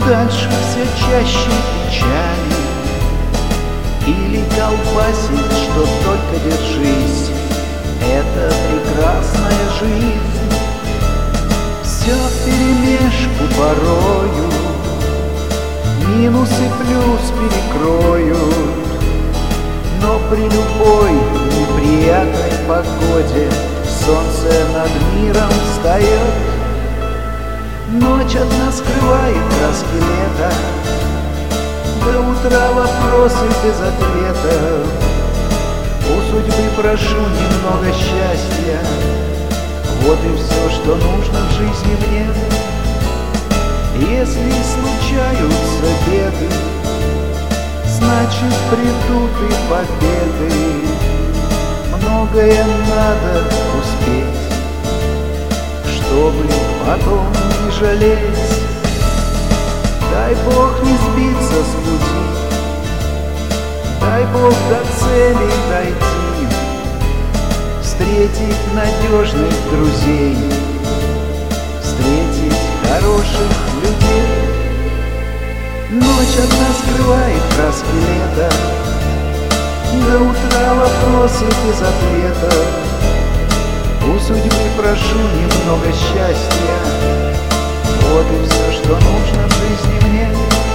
Дальше все чаще печали, или колбасит, что только держись. Это прекрасная жизнь, все вперемешку порою, минус и плюс перекроют. Но при любой неприятной погоде солнце над миром встает. Ночь от нас скрывает краски лета, до утра вопросы без ответа. У судьбы прошу немного счастья, вот и все, что нужно в жизни мне. Если случаются беды, значит придут и победы. Многое надо успеть, чтобы потом не жалеть. Дай Бог не сбиться с пути, дай Бог до цели дойти, встретить надежных друзей, встретить хороших людей. Ночь от нас скрывает краски лета, до утра вопросы без ответа. У судьбы прошу немного счастья, вот и все, что нужно в жизни мне.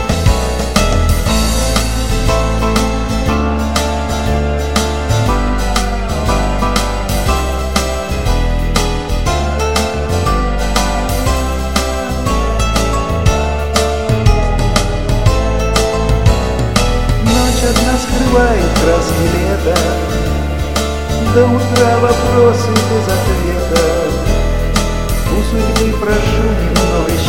Ночь от нас скрывает краски лета, до утра вопросы без ответа. У судьбы прошу немного счастья,